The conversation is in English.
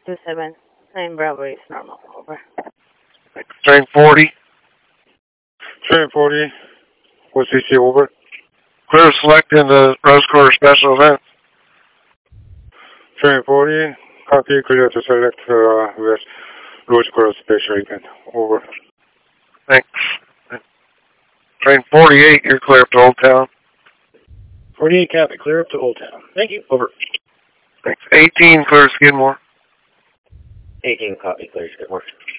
27, Bravo is normal. Over. Train 40. Train 40, what's CC over? Clear select in the Rose Quarter special event. Train 40, copy, clear to select West Rose Quarter special event. Over. Thanks. Train 48, you're clear up to Old Town. 48, copy, clear up to Old Town. Thank you. Over. Thanks. 18, clear Skidmore. 18, copy, clear Skidmore.